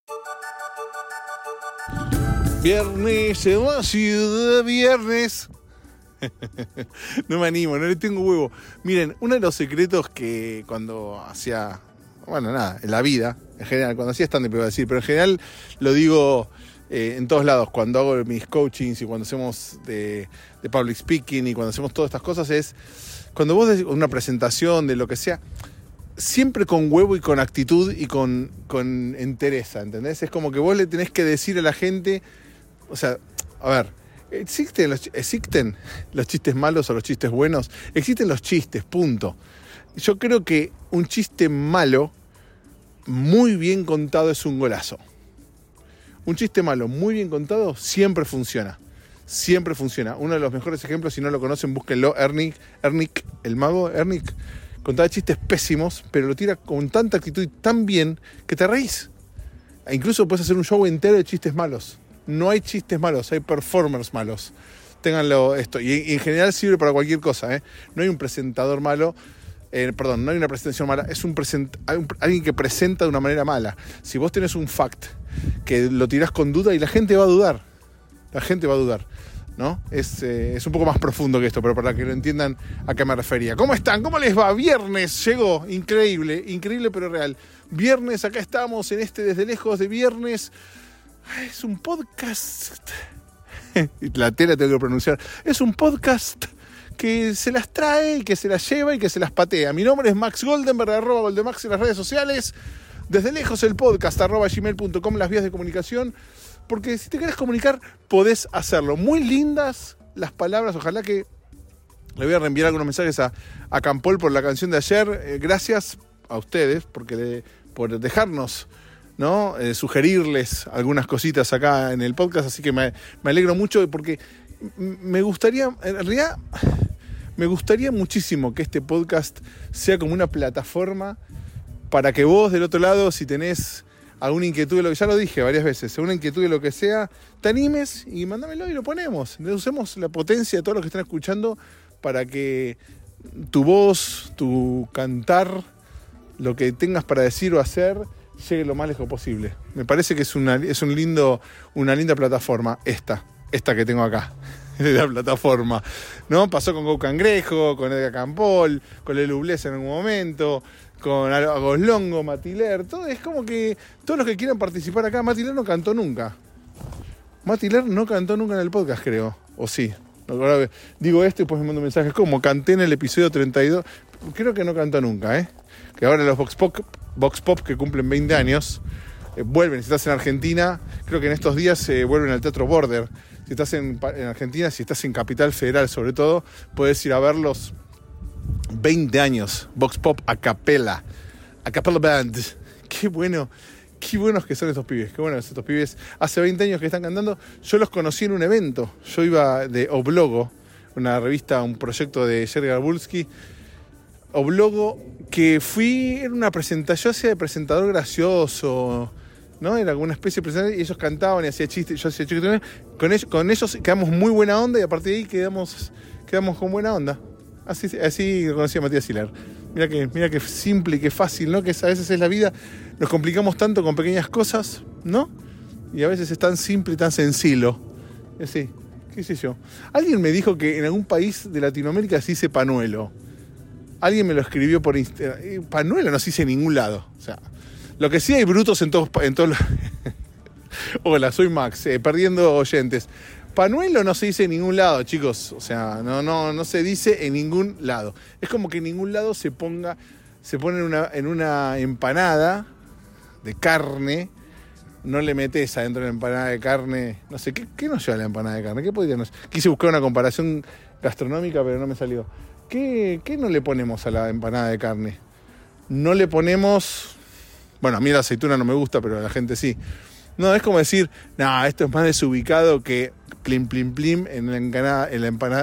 Viernes en la ciudad, viernes. No me animo, no le tengo huevo. Miren, uno de los secretos que cuando hacía, bueno, nada, en la vida, en general, cuando hacía stand-up iba a decir, pero en general lo digo en todos lados, cuando hago mis coachings y cuando hacemos de public speaking y cuando hacemos todas estas cosas, es cuando vos des una presentación de lo que sea, siempre con huevo y con actitud y con entereza, ¿entendés? Es como que vos le tenés que decir a la gente, o sea, a ver, ¿existen los chistes malos o los chistes buenos? Existen los chistes, punto. Yo creo que un chiste malo, muy bien contado, es un golazo. Un chiste malo, muy bien contado, siempre funciona. Siempre funciona. Uno de los mejores ejemplos, si no lo conocen, búsquenlo. Ernick, el mago, Ernick, contaba chistes pésimos, pero lo tira con tanta actitud y tan bien que te reís. E incluso puedes hacer un show entero de chistes malos. No hay chistes malos, hay performers malos. Ténganlo esto. Y en general sirve para cualquier cosa, ¿eh? No hay un presentador malo. No hay una presentación mala. Es alguien que presenta de una manera mala. Si vos tenés un fact que lo tirás con duda y la gente va a dudar. La gente va a dudar, ¿no? Es un poco más profundo que esto, pero para que lo entiendan a qué me refería. ¿Cómo están? ¿Cómo les va? Viernes llegó. Increíble pero real. Viernes, acá estamos en Desde Lejos de Viernes. Es un podcast. La tela tengo que pronunciar. Es un podcast que se las trae, que se las lleva y que se las patea. Mi nombre es Max Goldenberg, @Goldemax en las redes sociales. Desde Lejos el podcast, @gmail.com, las vías de comunicación. Porque si te querés comunicar, podés hacerlo. Muy lindas las palabras. Ojalá que le voy a reenviar algunos mensajes a Campol por la canción de ayer. Gracias a ustedes por dejarnos, ¿no? Sugerirles algunas cositas acá en el podcast, así que me alegro mucho porque me gustaría muchísimo que este podcast sea como una plataforma para que vos del otro lado, si tenés alguna inquietud de lo que ya lo dije varias veces, alguna inquietud de lo que sea, te animes y mándamelo y lo ponemos. Usemos la potencia de todos los que están escuchando para que tu voz, tu cantar, lo que tengas para decir o hacer, llegue lo más lejos posible. Me parece que es una linda plataforma esta que tengo acá, la plataforma, ¿no? Pasó con Go Cangrejo, con Edgar Campol, con Lelu Bless en algún momento, con Agos Longo, Matiler, todo es como que todos los que quieran participar acá. Matiler no cantó nunca en el podcast, creo, o sí. Ahora digo esto y después me mando mensajes como canté en el episodio 32, creo que no cantó nunca, que ahora los Vox Pop que cumplen 20 años vuelven. Si estás en Argentina, creo que en estos días vuelven al Teatro Border. Si estás en Argentina, si estás en Capital Federal sobre todo, puedes ir a verlos. 20 años, Vox Pop a capella band. Qué buenos que son estos pibes. Qué buenos estos pibes. Hace 20 años que están cantando. Yo los conocí en un evento. Yo iba de Oblogo, una revista, un proyecto de Jerry Garbulski. Oblogo, que era una presentación, yo hacía de presentador gracioso, ¿no? Era como una especie de presentador y ellos cantaban y hacía chistes, yo hacía chistes. Con ellos quedamos muy buena onda y a partir de ahí quedamos con buena onda. Así conocí a Matías Siler. Mira que simple y que fácil, ¿no? Que a veces es la vida. Nos complicamos tanto con pequeñas cosas, ¿no? Y a veces es tan simple y tan sencillo. Así, qué sé yo. Alguien me dijo que en algún país de Latinoamérica se dice panuelo. Alguien me lo escribió por Instagram. Panuelo no se dice en ningún lado. O sea, lo que sí hay brutos en todos los... Hola, soy Max, perdiendo oyentes. Panuelo no se dice en ningún lado, chicos. O sea, no se dice en ningún lado. Es como que en ningún lado se pone en una empanada de carne. No le metes adentro de la empanada de carne. No sé, ¿qué nos lleva la empanada de carne? ¿Qué podría nos...? Quise buscar una comparación gastronómica, pero no me salió. ¿Qué no le ponemos a la empanada de carne? No le ponemos... Bueno, a mí la aceituna no me gusta, pero a la gente sí. No, es como decir, esto es más desubicado que plim plim plim en la empanada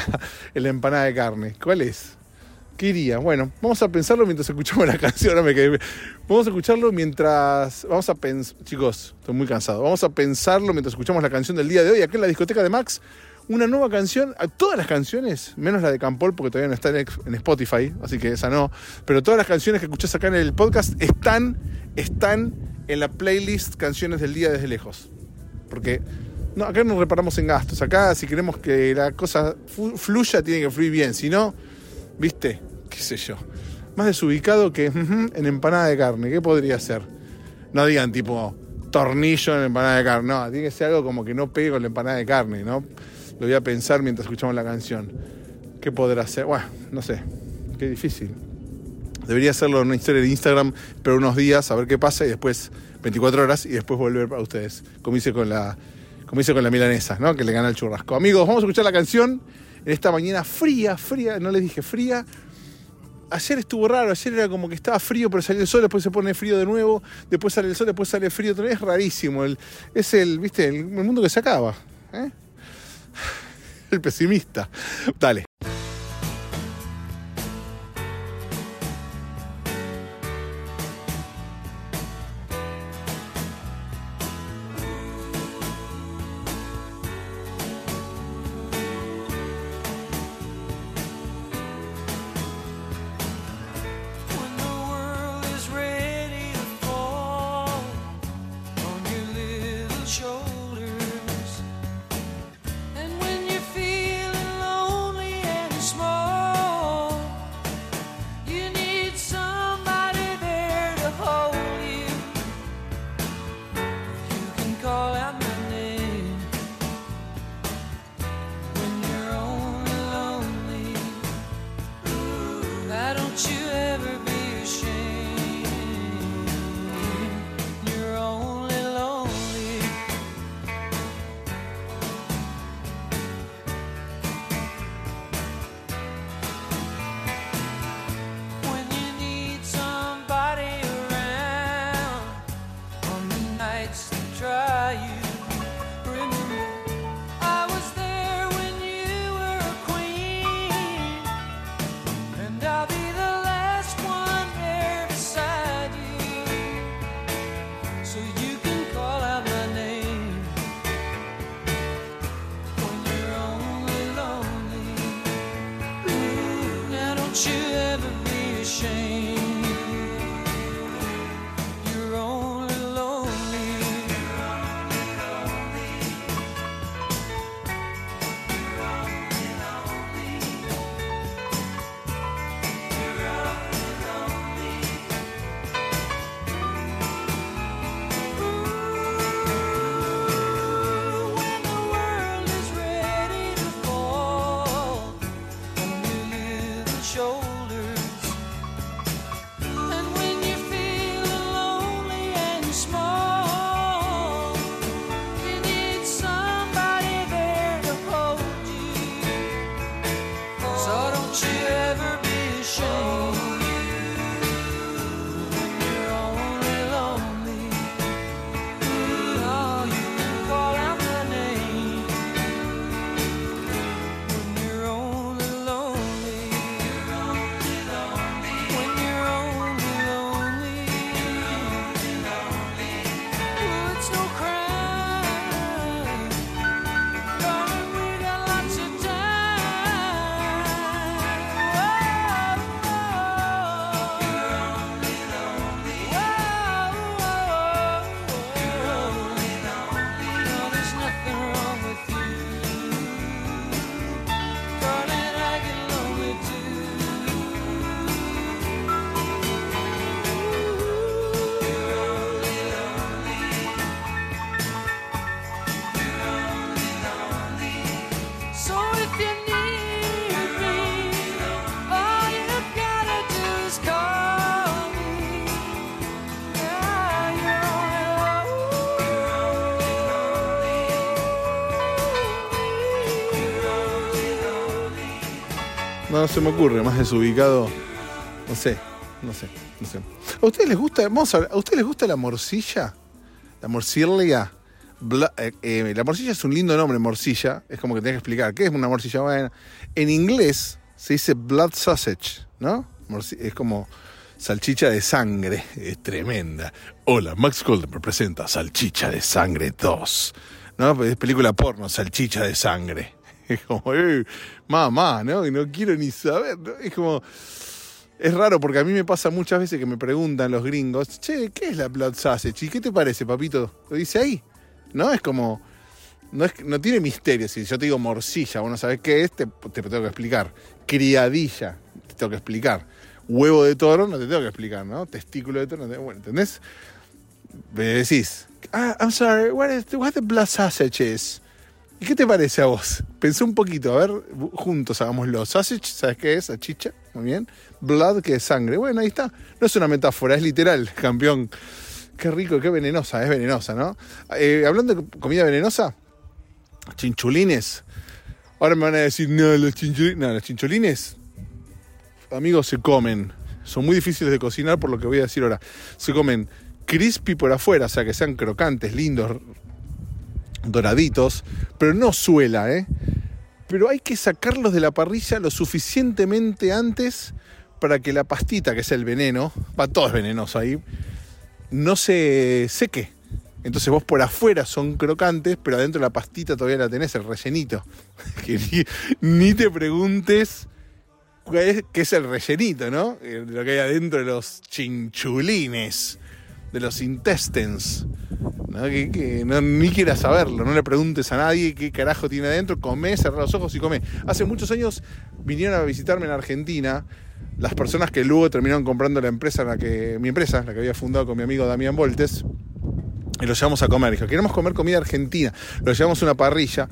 de carne. ¿Cuál es? ¿Qué iría? Bueno, vamos a pensarlo mientras escuchamos la canción. Vamos a escucharlo mientras... Chicos, estoy muy cansado. Vamos a pensarlo mientras escuchamos la canción del día de hoy, acá en la discoteca de Max. Una nueva canción, todas las canciones, menos la de Campol, porque todavía no está en Spotify, así que esa no. Pero todas las canciones que escuchás acá en el podcast están en la playlist Canciones del Día desde lejos. Porque no, acá no reparamos en gastos. Acá si queremos que la cosa fluya, tiene que fluir bien. Si no, viste, qué sé yo. Más desubicado que en empanada de carne. ¿Qué podría ser? No digan tipo tornillo en empanada de carne. No, tiene que ser algo como que no pegue con la empanada de carne, ¿no? Lo voy a pensar mientras escuchamos la canción. ¿Qué podrá ser? Bueno, no sé. Qué difícil. Debería hacerlo en una historia de Instagram, pero unos días, a ver qué pasa, y después 24 horas, y después volver para ustedes. Como hice con la milanesa, ¿no? Que le gana el churrasco. Amigos, vamos a escuchar la canción en esta mañana fría, no les dije fría. Ayer estuvo raro, ayer era como que estaba frío, pero salió el sol, después se pone frío de nuevo, después sale el sol, después sale frío otra vez. Es rarísimo, es el mundo que se acaba, ¿eh? El pesimista. Dale. No se me ocurre, más desubicado. No sé. ¿A ustedes les gusta? ¿A ustedes les gusta la morcilla? La morcilla. La morcilla es un lindo nombre, morcilla. Es como que tenés que explicar. ¿Qué es una morcilla? Bueno, en inglés se dice blood sausage, ¿no? Es como salchicha de sangre. Es tremenda. Hola, Max Goldberg presenta Salchicha de Sangre 2. ¿No? Es película porno, Salchicha de Sangre. Es como, mamá, ¿no? Y no quiero ni saber, ¿no? Es como, Es raro porque a mí me pasa muchas veces que me preguntan los gringos, che, ¿qué es la blood sausage? ¿Y qué te parece, papito? Lo dice ahí, ¿no? Es como, no tiene misterio. Si yo te digo morcilla, vos no sabés qué es, te tengo que explicar. Criadilla, te tengo que explicar. Huevo de toro, no te tengo que explicar, ¿no? Testículo de toro, bueno, ¿entendés? Me decís, I'm sorry, what the blood sausage is? ¿Y qué te parece a vos? Pensé un poquito, a ver, juntos hagámoslo. Sausage, ¿sabes qué es? Salchicha, muy bien. Blood, que es sangre. Bueno, ahí está. No es una metáfora, es literal, campeón. Qué rico, qué venenosa, es venenosa, ¿no? Hablando de comida venenosa, chinchulines. Ahora me van a decir, no, los chinchulines, amigos, se comen. Son muy difíciles de cocinar por lo que voy a decir ahora. Se comen crispy por afuera, o sea, que sean crocantes, lindos, doraditos, pero no suela, pero hay que sacarlos de la parrilla lo suficientemente antes para que la pastita, que es el veneno, todo es venenoso ahí, no se seque. Entonces vos por afuera son crocantes, pero adentro la pastita todavía la tenés, el rellenito. Que ni te preguntes qué es el rellenito, ¿no? Lo que hay adentro de los chinchulines, de los intestines, ¿no? Que ni quieras saberlo, no le preguntes a nadie qué carajo tiene adentro, comé, cerrá los ojos y comé. Hace muchos años vinieron a visitarme en Argentina las personas que luego terminaron comprando mi empresa, la que había fundado con mi amigo Damián Voltes, y lo llevamos a comer. Dijo, queremos comer comida argentina, lo llevamos a una parrilla,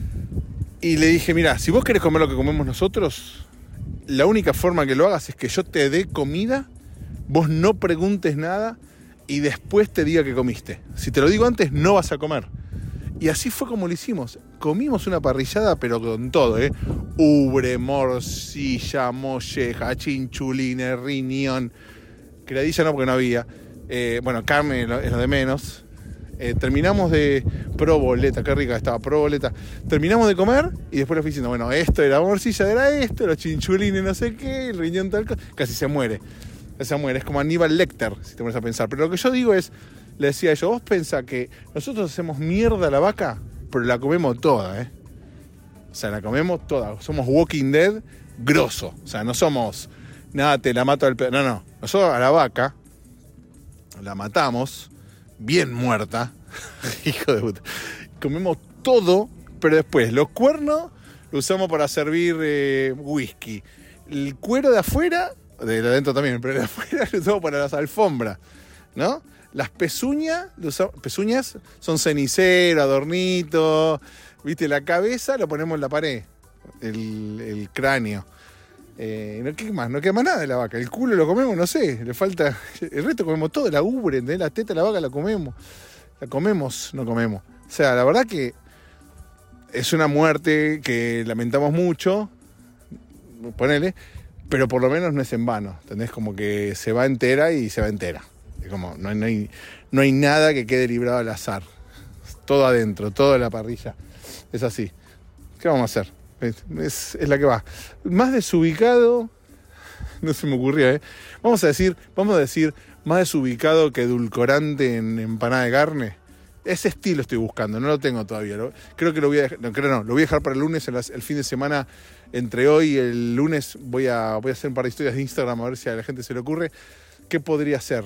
y le dije, mirá, si vos querés comer lo que comemos nosotros, la única forma que lo hagas es que yo te dé comida, vos no preguntes nada, y después te diga que comiste. Si te lo digo antes, no vas a comer. Y así fue como lo hicimos. Comimos una parrillada, pero con todo, ubre, morcilla, molleja, chinchulines, riñón. Criadilla no, porque no había. Carne es lo de menos. Terminamos de proboleta, qué rica estaba, proboleta. Terminamos de comer y después le fui diciendo, bueno, esto era morcilla, era esto, los chinchulines, no sé qué, el riñón tal cosa. Casi se muere. Es como Aníbal Lecter, si te pones a pensar. Pero lo que yo digo es, le decía a ellos, vos pensá que nosotros hacemos mierda a la vaca, pero la comemos toda, O sea, la comemos toda. Somos Walking Dead grosso. O sea, no somos, nada, te la mato al pedo. No. Nosotros a la vaca la matamos, bien muerta. Hijo de puta. Comemos todo, pero después los cuernos los usamos para servir whisky. El cuero de afuera, de adentro también, pero de afuera lo usamos para las alfombras, ¿no? Las pezuñas son cenicero, adornito, ¿viste? La cabeza lo ponemos en la pared, el cráneo. No queda más nada de la vaca. El culo lo comemos, no sé, le falta. El resto comemos todo, la ubre, la teta de la vaca la comemos. La comemos, no comemos. O sea, la verdad que es una muerte que lamentamos mucho, ponele, pero por lo menos no es en vano, ¿entendés? Como que se va entera y se va entera. Es como, no hay nada que quede librado al azar. Todo adentro, todo en la parrilla. Es así. ¿Qué vamos a hacer? Es la que va. Más desubicado, no se me ocurría, Vamos a decir, más desubicado que edulcorante en empanada de carne. Ese estilo estoy buscando, no lo tengo todavía. Creo que lo voy a dejar, lo voy a dejar para el lunes, el fin de semana. Entre hoy y el lunes voy a hacer un par de historias de Instagram a ver si a la gente se le ocurre. ¿Qué podría ser?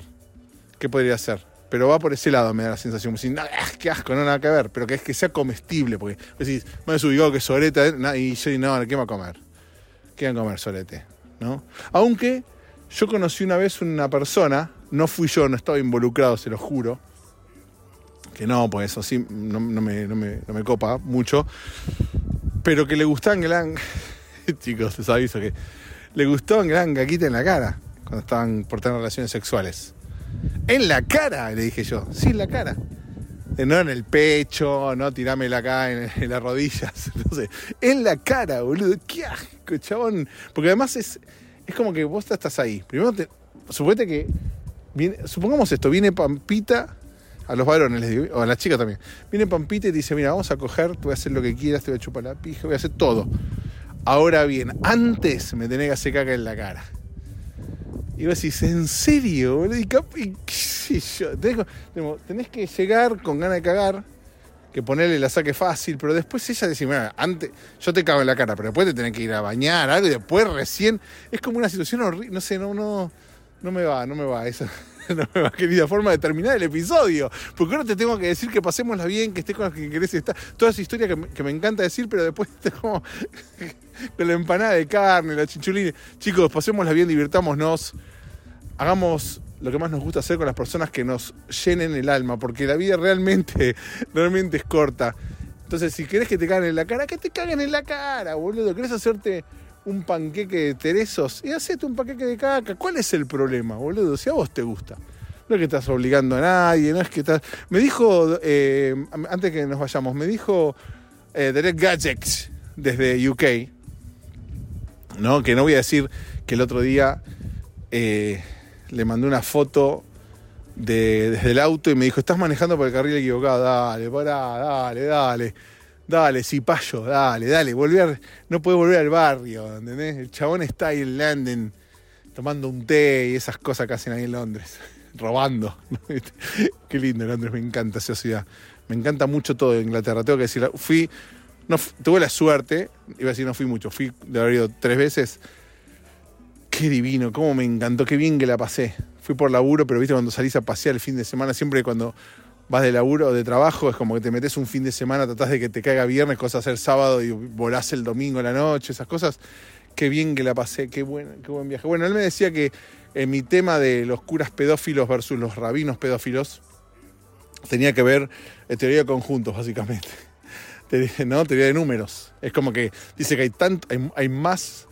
Pero va por ese lado, me da la sensación. Qué asco, no nada que ver. Pero que es que sea comestible, porque decís, más desubicado que sorete, y yo no, ¿qué va a comer? ¿Qué va a comer sorete? ¿No? Aunque yo conocí una vez una persona, no fui yo, no estaba involucrado, se lo juro, que no, pues eso sí, no me copa mucho, pero que le gustaban que le hagan, chicos, les aviso que le gustaban que le hagan caquita en la cara cuando estaban por tener relaciones sexuales. ¿En la cara? Le dije yo. Sí, en la cara. No en el pecho, no tirámela acá en las rodillas. No sé. En la cara, boludo. Qué asco, chabón. Porque además es como que vos estás ahí. Primero, suponete que supongamos esto, viene Pampita a los varones, les digo, o a las chicas también. Viene Pampita y te dice, mira, vamos a coger, te voy a hacer lo que quieras, te voy a chupar la pija, voy a hacer todo. Ahora bien, antes me tenés que hacer caca en la cara. Y vos decís, ¿en serio, boludo? Tenés que llegar con ganas de cagar, que ponerle la saque fácil, pero después ella dice, bueno, antes yo te cago en la cara, pero después te tenés que ir a bañar, algo, y después recién, es como una situación horrible, no sé, no me va, esa no me va, querida forma de terminar el episodio, porque ahora te tengo que decir que pasémosla bien, que estés con los que querés estar, toda esa historia que me encanta decir, pero después te como con la empanada de carne, la chinchulina. Chicos, pasémosla bien, divirtámonos, hagamos lo que más nos gusta hacer con las personas que nos llenen el alma, porque la vida realmente es corta. Entonces, si querés que te caguen en la cara, que te caguen en la cara, boludo. ¿Querés hacerte un panqueque de teresos? Y hacete un panqueque de caca. ¿Cuál es el problema, boludo? Si a vos te gusta. No es que estás obligando a nadie, no es que estás... Me dijo, antes que nos vayamos, me dijo Derek Gadgets desde UK, ¿no? Que no voy a decir que el otro día... le mandé una foto desde el auto y me dijo, estás manejando por el carril equivocado, dale, pará, dale, cipayo, dale, no podés volver al barrio, ¿entendés? El chabón está ahí en London tomando un té y esas cosas que hacen ahí en Londres, robando. Qué lindo Londres, me encanta esa ciudad, me encanta mucho todo de Inglaterra, tengo que decir, tuve la suerte, iba a decir no fui mucho, fui de haber ido 3 veces. Qué divino, cómo me encantó, qué bien que la pasé. Fui por laburo, pero viste cuando salís a pasear el fin de semana, siempre cuando vas de laburo o de trabajo, es como que te metes un fin de semana, tratás de que te caiga viernes, cosas hacer sábado y volás el domingo a la noche, esas cosas. Qué bien que la pasé, qué buen viaje. Bueno, él me decía que en mi tema de los curas pedófilos versus los rabinos pedófilos tenía que ver teoría de conjuntos, básicamente. ¿No? Teoría de números. Es como que dice que hay más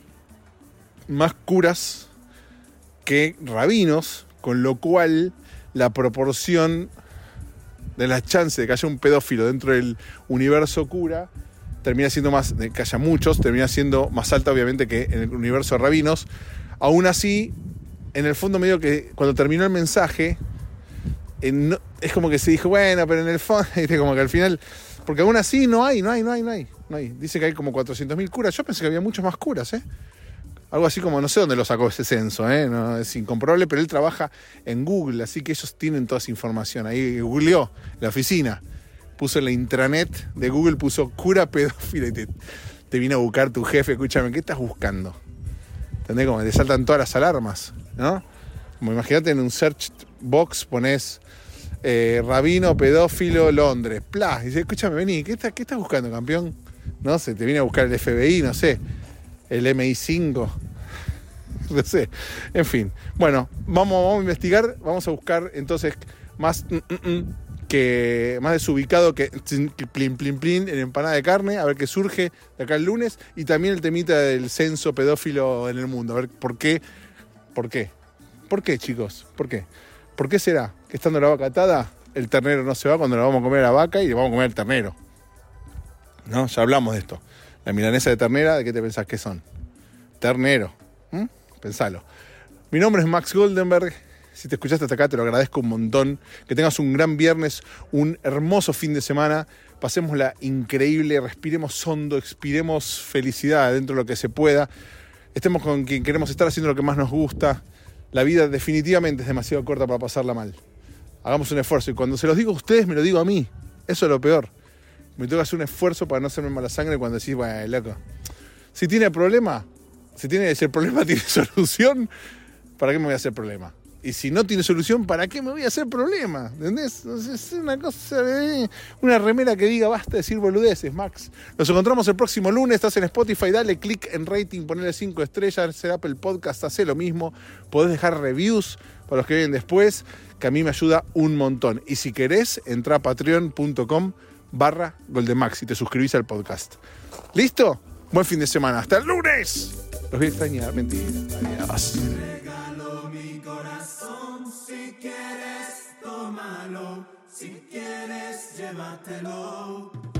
curas que rabinos, con lo cual la proporción de las chances de que haya un pedófilo dentro del universo cura termina siendo más, de que haya muchos, termina siendo más alta obviamente que en el universo de rabinos. Aún así, en el fondo medio que cuando terminó el mensaje, es como que se dijo, bueno, pero en el fondo, como que al final, porque aún así no hay. Dice que hay como 400.000 curas, yo pensé que había muchos más curas, Algo así como, no sé dónde lo sacó ese censo, no, es incomprobable, pero él trabaja en Google, así que ellos tienen toda esa información. Ahí googleó la oficina, puso en la intranet de Google, puso cura pedófila y te vino a buscar tu jefe. Escúchame, ¿qué estás buscando? ¿Entendés? Como te saltan todas las alarmas, ¿no? Como imagínate en un search box ponés rabino pedófilo Londres, ¡plá! Y dice, escúchame, vení, ¿qué estás buscando, campeón? No sé, te viene a buscar el FBI, no sé. El MI5, no sé, en fin. Bueno, vamos a investigar, vamos a buscar entonces más desubicado que plin, en empanada de carne, a ver qué surge de acá el lunes, y también el temita del censo pedófilo en el mundo, a ver por qué, chicos, ¿por qué será que estando la vaca atada, el ternero no se va cuando le vamos a comer a la vaca y le vamos a comer el ternero? ¿No? Ya hablamos de esto. La milanesa de ternera, ¿de qué te pensás que son? Ternero. Pensalo. Mi nombre es Max Goldenberg. Si te escuchaste hasta acá, te lo agradezco un montón. Que tengas un gran viernes, un hermoso fin de semana. Pasémosla increíble, respiremos hondo, expiremos felicidad dentro de lo que se pueda. Estemos con quien queremos estar, haciendo lo que más nos gusta. La vida definitivamente es demasiado corta para pasarla mal. Hagamos un esfuerzo. Y cuando se los digo a ustedes, me lo digo a mí. Eso es lo peor. Me tengo que hacer un esfuerzo para no hacerme mala sangre cuando decís, bueno, loco, si el problema tiene solución, ¿para qué me voy a hacer problema? Y si no tiene solución, ¿para qué me voy a hacer problema? ¿Entendés? Es una cosa, una remera que diga, basta de decir boludeces, Max. Nos encontramos el próximo lunes, estás en Spotify, dale click en rating, ponele 5 estrellas, será Apple Podcast, hace lo mismo. Podés dejar reviews para los que vienen después, que a mí me ayuda un montón. Y si querés, entra a patreon.com/Goldenmax y te suscribís al podcast. ¿Listo? Buen fin de semana. ¡Hasta el lunes! Los voy a extrañar. Mentira. Adiós. Te regalo mi corazón. Si quieres, tómalo. Si quieres, llévatelo.